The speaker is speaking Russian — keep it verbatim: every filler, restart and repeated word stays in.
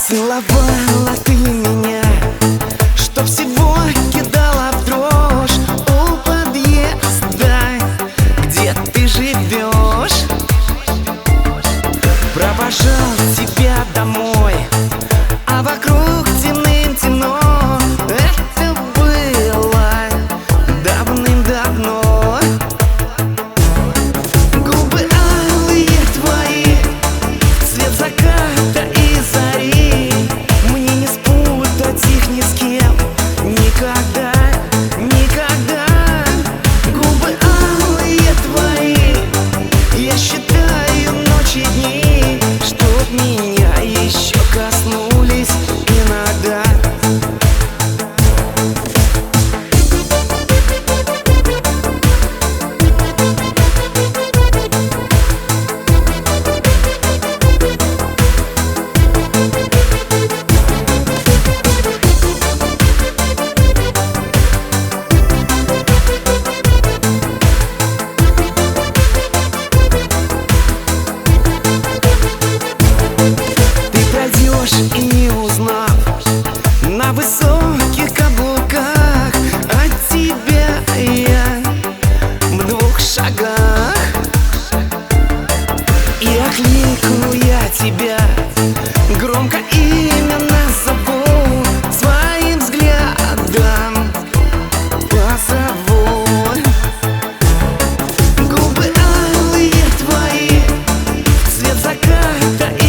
Целовала ты меня, чтоб всего кидала в дрожь у подъезда, где ты живешь. Провожал тебя домой, а вокруг темным-темно. Это было давным-давно. Губы алые твои, цвет заката и зари. Мне не спутать их ни с кем, никогда, никогда. Губы алые твои, я считаю ночи и дни, чтоб меня еще коснулись иногда. И не узнав, на высоких каблуках от тебя я в двух шагах. И окликну я тебя, громко имя назову, своим взглядом позову. Губы алые твои, цвет заката и